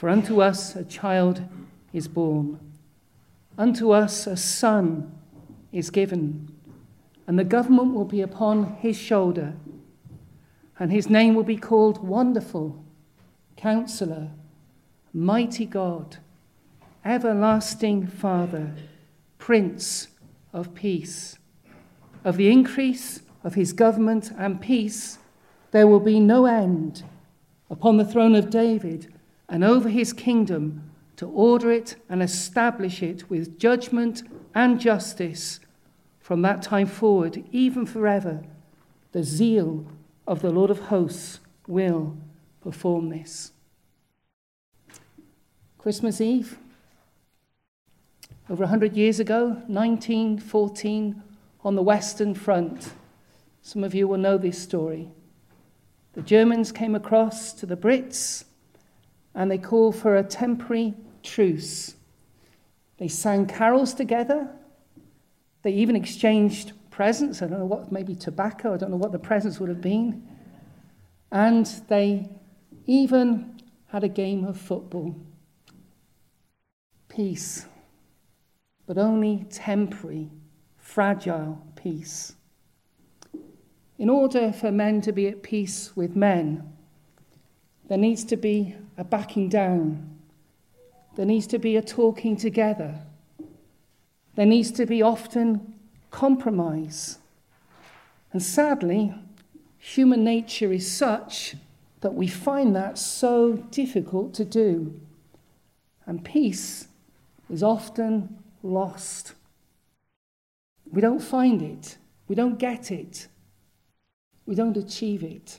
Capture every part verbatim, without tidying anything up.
For unto us a child is born, unto us a son is given, and the government will be upon his shoulder, and his name will be called Wonderful, Counselor, Mighty God, Everlasting Father, Prince of Peace. Of the increase of his government and peace there will be no end, upon the throne of David and over his kingdom, to order it and establish it with judgment and justice from that time forward, even forever. The zeal of the Lord of hosts will perform this. Christmas Eve, over a hundred years ago, nineteen fourteen, on the Western Front. Some of you will know this story. The Germans came across to the Brits and they called for a temporary truce. They sang carols together. They even exchanged presents. I don't know what, maybe tobacco. I don't know what the presents would have been. And they even had a game of football. Peace, but only temporary, fragile peace. In order for men to be at peace with men, there needs to be a backing down. There needs to be a talking together. There needs to be often compromise. And sadly, human nature is such that we find that so difficult to do. And peace is often lost. We don't find it. We don't get it. We don't achieve it.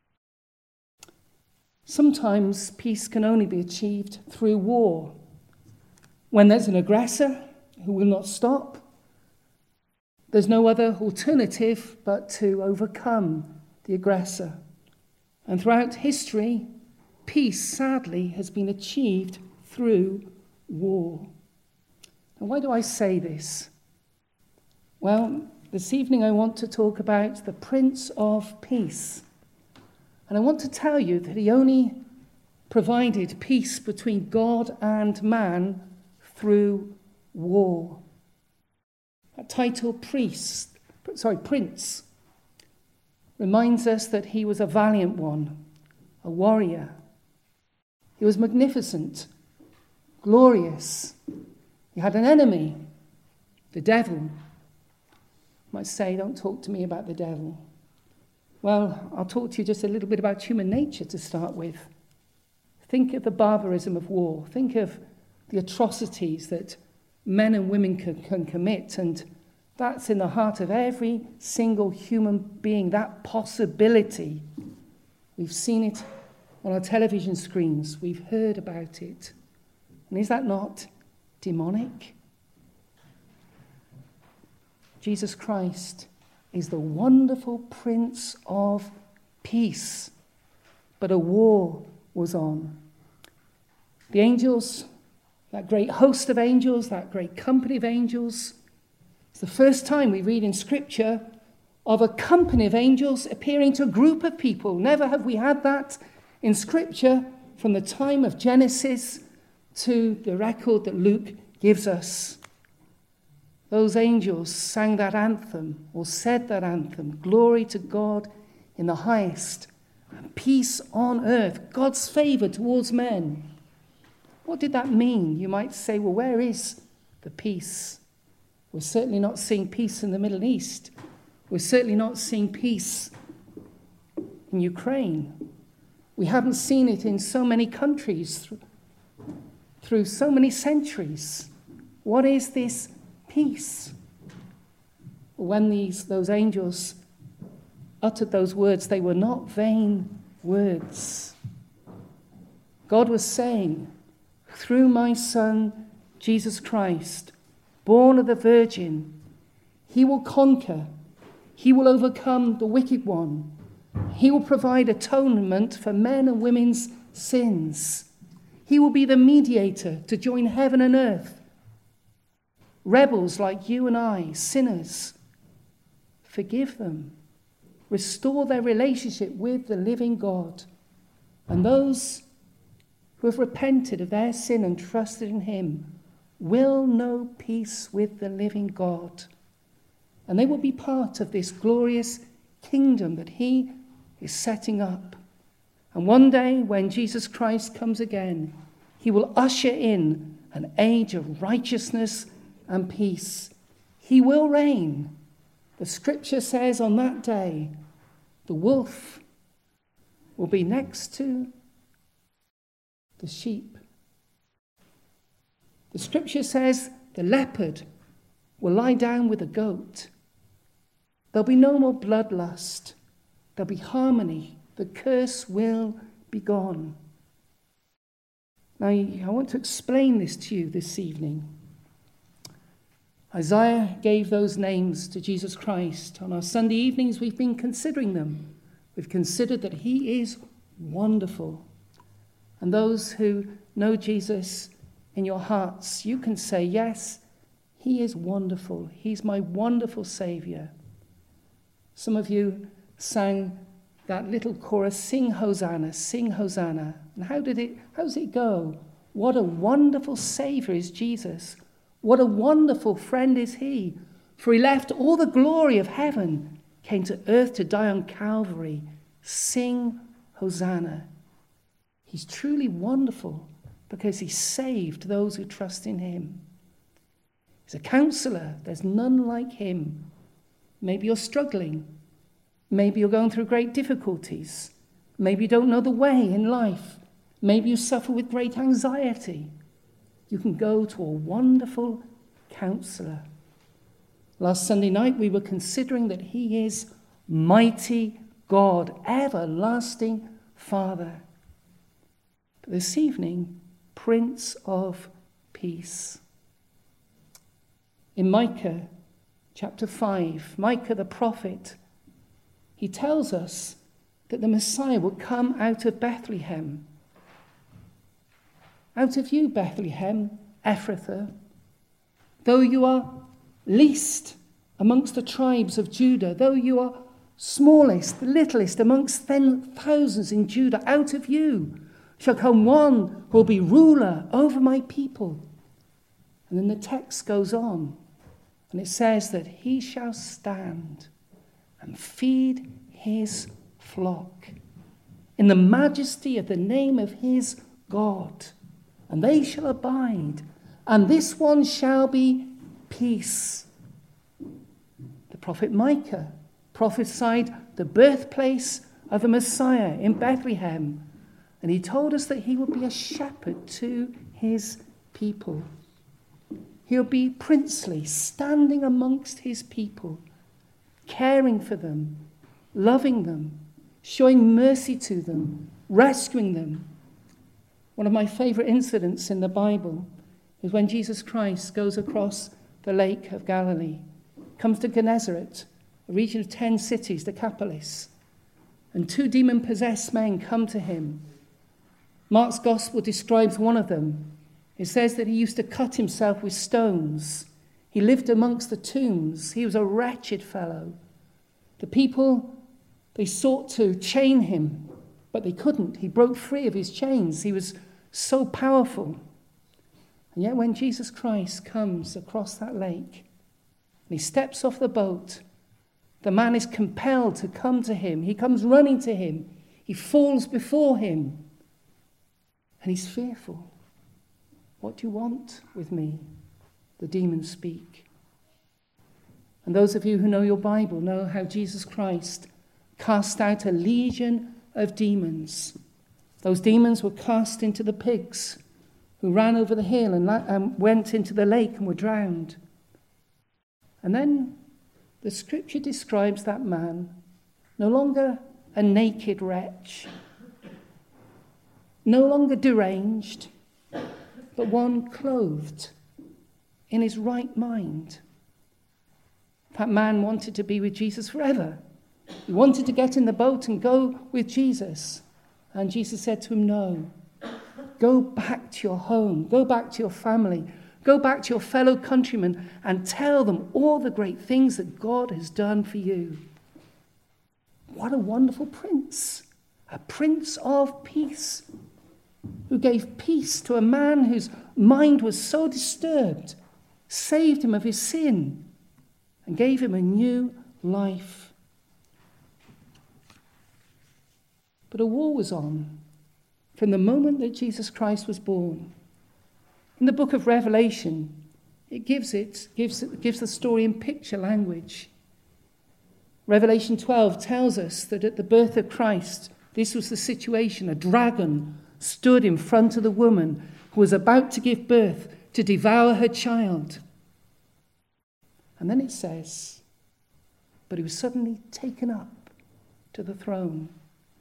Sometimes peace can only be achieved through war. When there's an aggressor who will not stop, there's no other alternative but to overcome the aggressor. And throughout history, peace, sadly, has been achieved through war. And why do I say this? Well, this evening I want to talk about the Prince of Peace. And I want to tell you that he only provided peace between God and man through war. That title, priest, sorry, prince, reminds us that he was a valiant one, a warrior. He was magnificent, glorious. He had an enemy, the devil. You might say, don't talk to me about the devil. Well, I'll talk to you just a little bit about human nature to start with. Think of the barbarism of war. Think of the atrocities that men and women can, can commit, and that's in the heart of every single human being, that possibility. We've seen it on our television screens. We've heard about it. And is that not demonic? Jesus Christ is the wonderful Prince of Peace. But a war was on. The angels, that great host of angels, that great company of angels, it's the first time we read in Scripture of a company of angels appearing to a group of people. Never have we had that in Scripture from the time of Genesis to the record that Luke gives us. Those angels sang that anthem, or said that anthem, glory to God in the highest, and peace on earth, God's favor towards men. What did that mean? You might say, well, where is the peace? We're certainly not seeing peace in the Middle East. We're certainly not seeing peace in Ukraine. We haven't seen it in so many countries through, through so many centuries. What is this peace? When these those angels uttered those words, they were not vain words. God was saying, through my Son, Jesus Christ, born of the Virgin, he will conquer, he will overcome the wicked one, he will provide atonement for men and women's sins. He will be the mediator to join heaven and earth. Rebels like you and I, sinners, forgive them. Restore their relationship with the living God. And those who have repented of their sin and trusted in him will know peace with the living God. And they will be part of this glorious kingdom that he is setting up. And one day when Jesus Christ comes again, he will usher in an age of righteousness and peace. He will reign. The scripture says on that day, the wolf will be next to the sheep. The scripture says the leopard will lie down with a goat. There'll be no more bloodlust. There'll be harmony. The curse will be gone. Now, I want to explain this to you this evening. Isaiah gave those names to Jesus Christ. On our Sunday evenings, we've been considering them. We've considered that he is wonderful. And those who know Jesus in your hearts, you can say, yes, he is wonderful. He's my wonderful Saviour. Some of you sang that little chorus, sing Hosanna, sing Hosanna. And how did it, how does it go? What a wonderful Saviour is Jesus. What a wonderful friend is he. For he left all the glory of heaven, came to earth to die on Calvary. Sing Hosanna. He's truly wonderful because he saved those who trust in him. He's a counselor. There's none like him. Maybe you're struggling. Maybe you're going through great difficulties. Maybe you don't know the way in life. Maybe you suffer with great anxiety. You can go to a wonderful counselor. Last Sunday night we were considering that he is mighty God, everlasting Father. But this evening, Prince of Peace. In Micah chapter five, Micah the prophet, he tells us that the Messiah will come out of Bethlehem. Out of you, Bethlehem, Ephrathah, though you are least amongst the tribes of Judah, though you are smallest, the littlest amongst thousands in Judah, out of you shall come one who will be ruler over my people. And then the text goes on, and it says that he shall stand and feed his flock in the majesty of the name of his God. And they shall abide, and this one shall be peace. The prophet Micah prophesied the birthplace of the Messiah in Bethlehem, and he told us that he would be a shepherd to his people. He'll be princely, standing amongst his people, caring for them, loving them, showing mercy to them, rescuing them. One of my favourite incidents in the Bible is when Jesus Christ goes across the Lake of Galilee, comes to Gennesaret, a region of ten cities, Decapolis, and two demon-possessed men come to him. Mark's Gospel describes one of them. It says that he used to cut himself with stones. He lived amongst the tombs. He was a wretched fellow. The people, they sought to chain him, but they couldn't. He broke free of his chains. He was so powerful. And yet when Jesus Christ comes across that lake and he steps off the boat, the man is compelled to come to him. He comes running to him. He falls before him. And he's fearful. What do you want with me? The demons speak. And those of you who know your Bible know how Jesus Christ cast out a legion of demons. Those demons were cast into the pigs who ran over the hill and, la- and went into the lake and were drowned. And then the scripture describes that man no longer a naked wretch, no longer deranged, but one clothed in his right mind. That man wanted to be with Jesus forever. He wanted to get in the boat and go with Jesus. And Jesus said to him, no, go back to your home, go back to your family, go back to your fellow countrymen and tell them all the great things that God has done for you. What a wonderful prince, a prince of peace. who gave peace to a man whose mind was so disturbed, saved him of his sin, and gave him a new life. But a war was on from the moment that Jesus Christ was born. In the book of Revelation, it gives it gives gives the story in picture language. Revelation twelve tells us that at the birth of Christ, this was the situation. A dragon stood in front of the woman who was about to give birth to devour her child. And then it says, but he was suddenly taken up to the throne.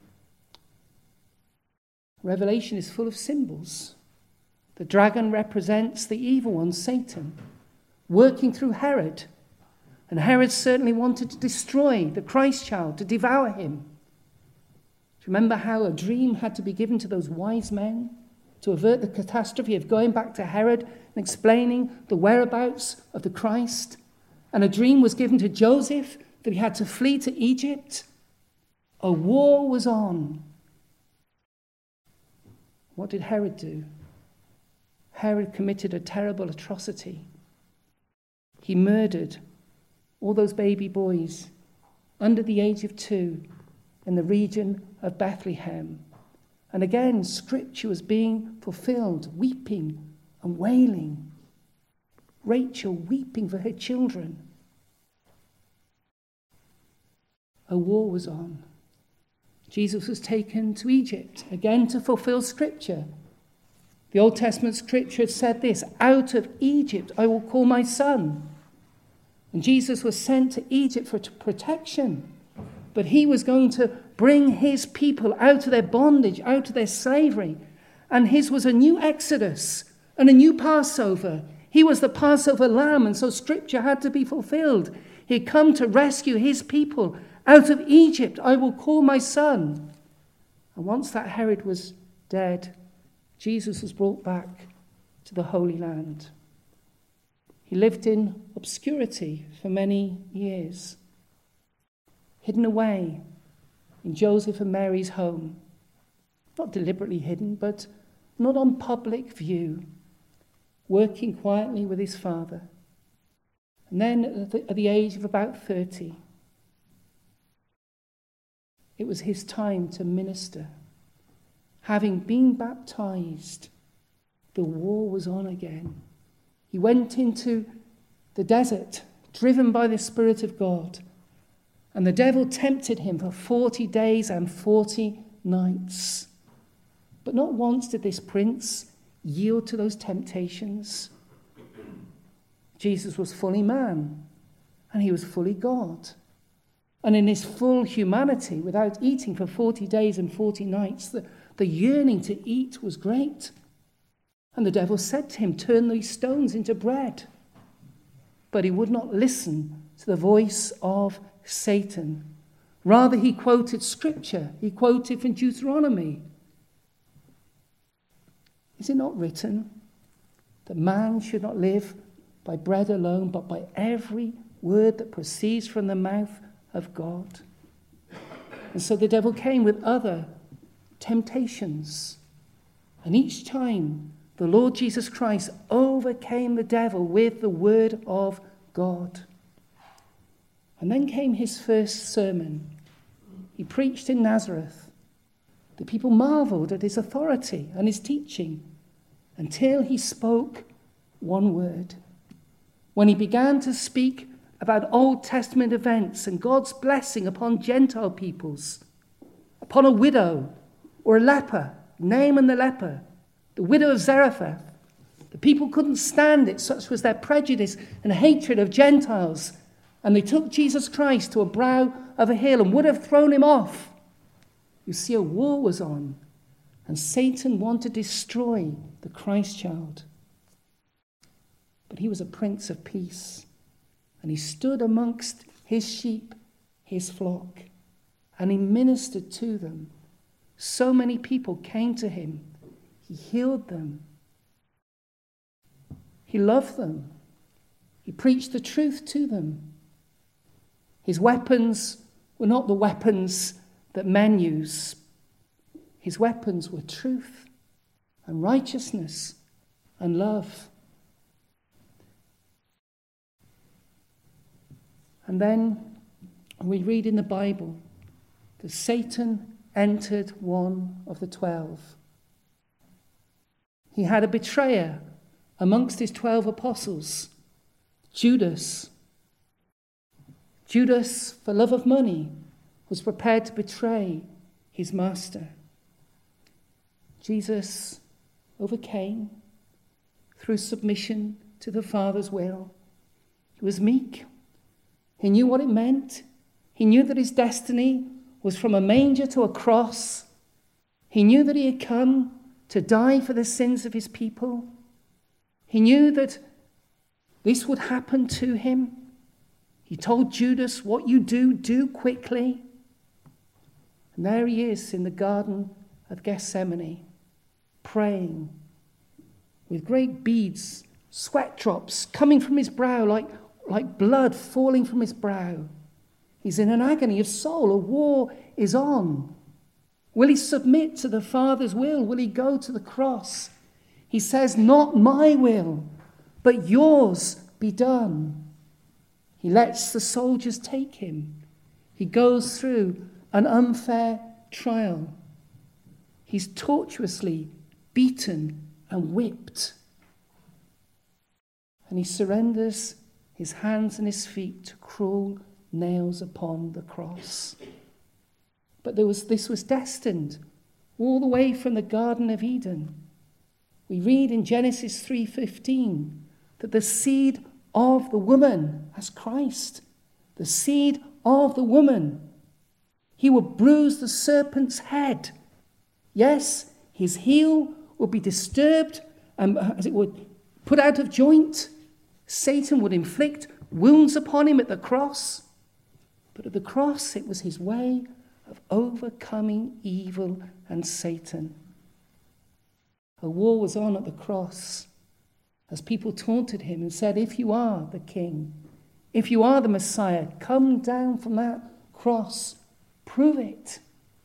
Revelation is full of symbols. The dragon represents the evil one, Satan, working through Herod. And Herod certainly wanted to destroy the Christ child, to devour him. Do you remember how a dream had to be given to those wise men to avert the catastrophe of going back to Herod and explaining the whereabouts of the Christ? And a dream was given to Joseph that he had to flee to Egypt. A war was on. What did Herod do? Herod committed a terrible atrocity. He murdered all those baby boys under the age of two in the region of Bethlehem. And again, scripture was being fulfilled, weeping and wailing. Rachel weeping for her children. A war was on. Jesus was taken to Egypt, again to fulfill scripture. The Old Testament scripture had said this, out of Egypt I will call my son. And Jesus was sent to Egypt for protection. But he was going to bring his people out of their bondage, out of their slavery. And his was a new Exodus and a new Passover. He was the Passover lamb, and so scripture had to be fulfilled. He had come to rescue his people. Out of Egypt I will call my son. And once that Herod was dead, Jesus was brought back to the Holy Land. He lived in obscurity for many years, hidden away in Joseph and Mary's home. Not deliberately hidden, but not on public view, working quietly with his father. And then at the, at the age of about thirty, it was his time to minister. Having been baptized, the war was on again. He went into the desert, driven by the Spirit of God, and the devil tempted him for forty days and forty nights. But not once did this prince yield to those temptations. Jesus was fully man, and he was fully God. And in his full humanity, without eating for forty days and forty nights, the, the yearning to eat was great. And the devil said to him, turn these stones into bread. But he would not listen to the voice of Satan. Rather, he quoted scripture. He quoted from Deuteronomy. Is it not written that man should not live by bread alone, but by every word that proceeds from the mouth of God? And so the devil came with other temptations. And each time the Lord Jesus Christ overcame the devil with the word of God. And then came his first sermon. He preached in Nazareth. The people marveled at his authority and his teaching until he spoke one word. When he began to speak about Old Testament events and God's blessing upon Gentile peoples, upon a widow or a leper, Naaman the leper, the widow of Zarephath, the people couldn't stand it, such was their prejudice and hatred of Gentiles. And they took Jesus Christ to a brow of a hill and would have thrown him off. You see, a war was on, and Satan wanted to destroy the Christ child. But he was a prince of peace, and he stood amongst his sheep, his flock, and he ministered to them. So many people came to him. He healed them. He loved them. He preached the truth to them. His weapons were not the weapons that men use. His weapons were truth and righteousness and love. And then we read in the Bible that Satan entered one of the twelve. He had a betrayer amongst his twelve apostles, Judas. Judas, for love of money, was prepared to betray his master. Jesus overcame through submission to the Father's will. He was meek. He knew what it meant. He knew that his destiny was from a manger to a cross. He knew that he had come to die for the sins of his people. He knew that this would happen to him. He told Judas, what you do, do quickly. And there he is in the Garden of Gethsemane, praying with great beads, sweat drops coming from his brow like, like blood falling from his brow. He's in an agony of soul. A war is on. Will he submit to the Father's will? Will he go to the cross? He says, not my will, but yours be done. He lets the soldiers take him. He goes through an unfair trial. He's tortuously beaten and whipped. And he surrenders his hands and his feet to cruel nails upon the cross. But there was, this was destined all the way from the Garden of Eden. We read in Genesis three fifteen that the seed of the woman, as Christ, the seed of the woman, he would bruise the serpent's head. Yes, his heel would be disturbed and, as it would, put out of joint. Satan would inflict wounds upon him at the cross. But at the cross, it was his way of overcoming evil and Satan. A war was on at the cross as people taunted him and said, if you are the king, if you are the Messiah, come down from that cross, prove it.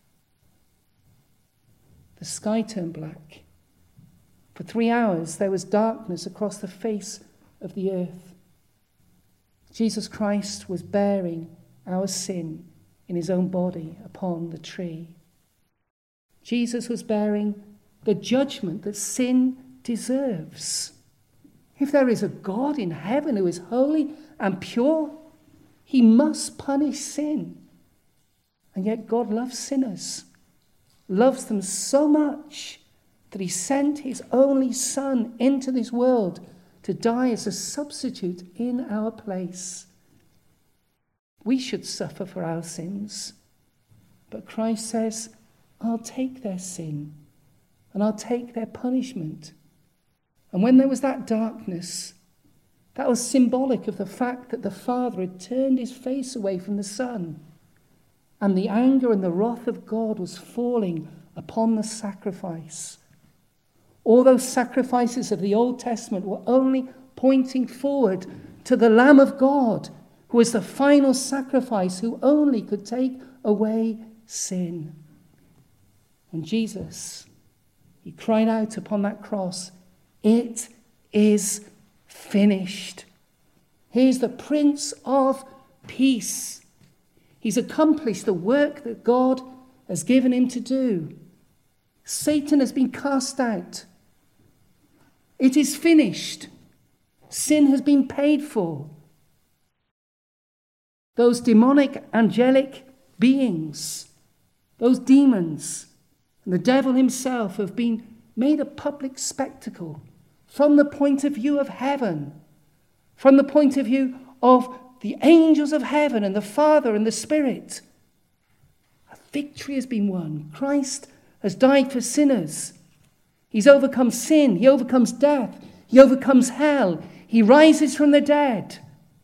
The sky turned black. For three hours there was darkness across the face of the earth. Jesus Christ was bearing our sin in his own body upon the tree. Jesus was bearing the judgment that sin deserves. If there is a God in heaven who is holy and pure, he must punish sin. And yet God loves sinners, loves them so much that he sent his only Son into this world to die as a substitute in our place. We should suffer for our sins. But Christ says, I'll take their sin and I'll take their punishment. And when there was that darkness, that was symbolic of the fact that the Father had turned his face away from the Son. And the anger and the wrath of God was falling upon the sacrifice. All those sacrifices of the Old Testament were only pointing forward to the Lamb of God, who was the final sacrifice, who only could take away sin. And Jesus, he cried out upon that cross, it is finished. He's the Prince of Peace. He's accomplished the work that God has given him to do. Satan has been cast out. It is finished. Sin has been paid for. Those demonic, angelic beings, those demons, and the devil himself have been made a public spectacle from the point of view of heaven, from the point of view of the angels of heaven and the Father and the Spirit. A victory has been won. Christ has died for sinners. He's overcome sin. He overcomes death. He overcomes hell. He rises from the dead.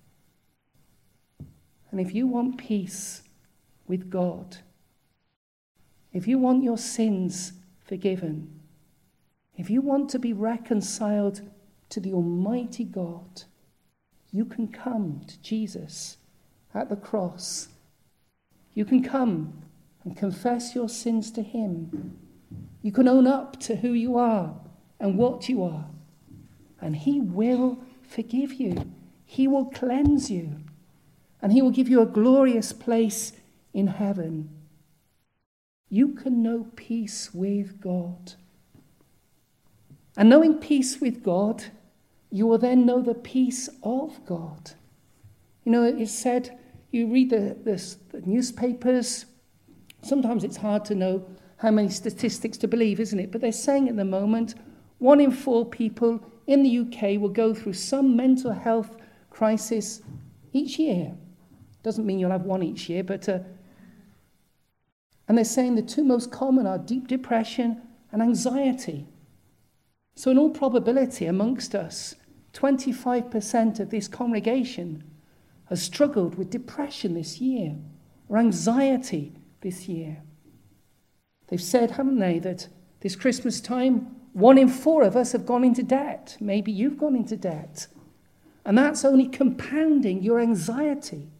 And if you want peace with God, if you want your sins forgiven, if you want to be reconciled to the Almighty God, you can come to Jesus at the cross. You can come and confess your sins to him. You can own up to who you are and what you are. And he will forgive you. He will cleanse you. And he will give you a glorious place in heaven. You can know peace with God. And knowing peace with God, you will then know the peace of God. You know, it's said, you read the, the, the newspapers, sometimes it's hard to know how many statistics to believe, isn't it? But they're saying at the moment, one in four people in the U K will go through some mental health crisis each year. Doesn't mean you'll have one each year, but... Uh, and they're saying the two most common are deep depression and anxiety. So in all probability amongst us, twenty-five percent of this congregation has struggled with depression this year or anxiety this year. They've said, haven't they, that this Christmas time, one in four of us have gone into debt. Maybe you've gone into debt. And that's only compounding your anxiety.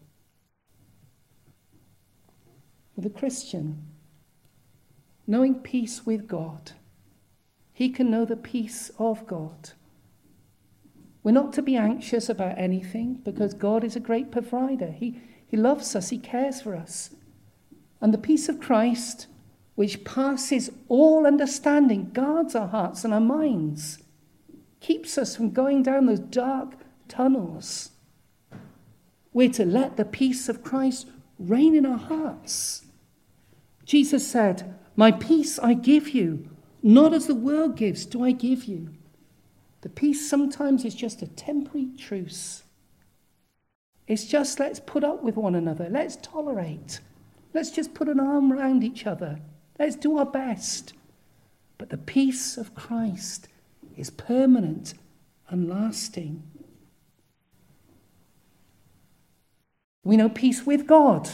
With a Christian, knowing peace with God, he can know the peace of God. We're not to be anxious about anything because God is a great provider. He, he loves us. He cares for us. And the peace of Christ, which passes all understanding, guards our hearts and our minds, keeps us from going down those dark tunnels. We're to let the peace of Christ reign in our hearts. Jesus said, "My peace I give you, not as the world gives do I give you." The peace sometimes is just a temporary truce. It's just, let's put up with one another. Let's tolerate. Let's just put an arm around each other. Let's do our best. But the peace of Christ is permanent and lasting. We know peace with God.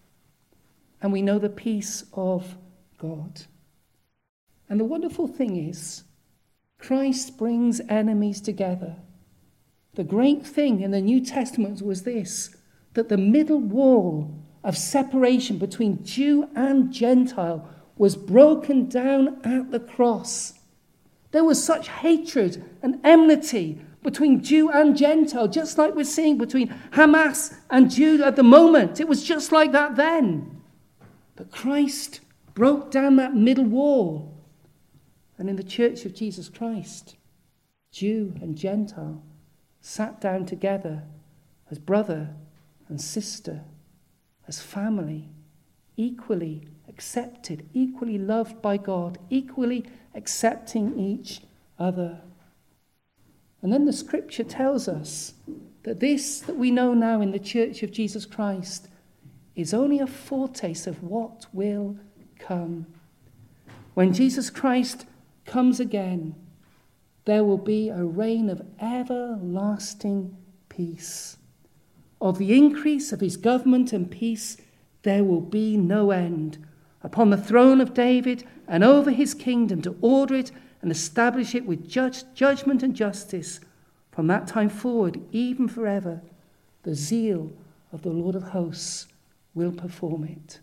And we know the peace of God. And the wonderful thing is, Christ brings enemies together. The great thing in the New Testament was this, that the middle wall of separation between Jew and Gentile was broken down at the cross. There was such hatred and enmity between Jew and Gentile, just like we're seeing between Hamas and Jew at the moment. It was just like that then. But Christ broke down that middle wall. And in the Church of Jesus Christ, Jew and Gentile sat down together as brother and sister, as family, equally accepted, equally loved by God, equally accepting each other. And then the scripture tells us that this that we know now in the Church of Jesus Christ is only a foretaste of what will come. When Jesus Christ comes again, there will be a reign of everlasting peace. Of the increase of his government and peace, there will be no end. Upon the throne of David and over his kingdom, to order it and establish it with judge, judgment and justice, from that time forward, even forever, the zeal of the Lord of hosts will perform it.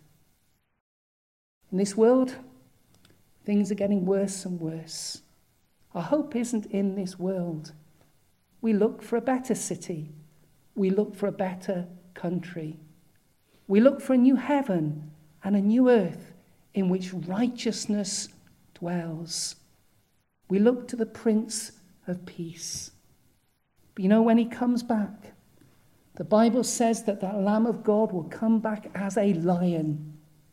In this world, things are getting worse and worse. Our hope isn't in this world. We look for a better city. We look for a better country. We look for a new heaven and a new earth in which righteousness dwells. We look to the Prince of Peace. But you know, when he comes back, the Bible says that that Lamb of God will come back as a lion.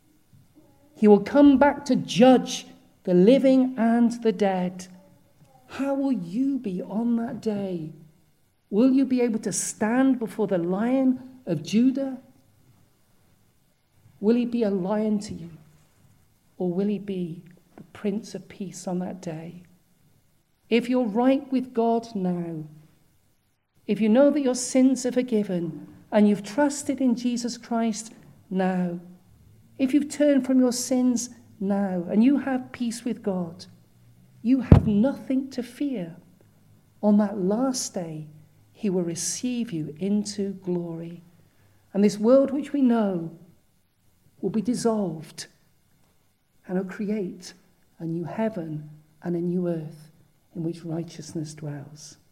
He will come back to judge the living and the dead. How will you be on that day? Will you be able to stand before the Lion of Judah? Will he be a lion to you? Or will he be the Prince of Peace on that day? If you're right with God now, if you know that your sins are forgiven and you've trusted in Jesus Christ now, if you've turned from your sins now and you have peace with God, you have nothing to fear. On that last day, he will receive you into glory. And this world which we know will be dissolved and will create a new heaven and a new earth in which righteousness dwells.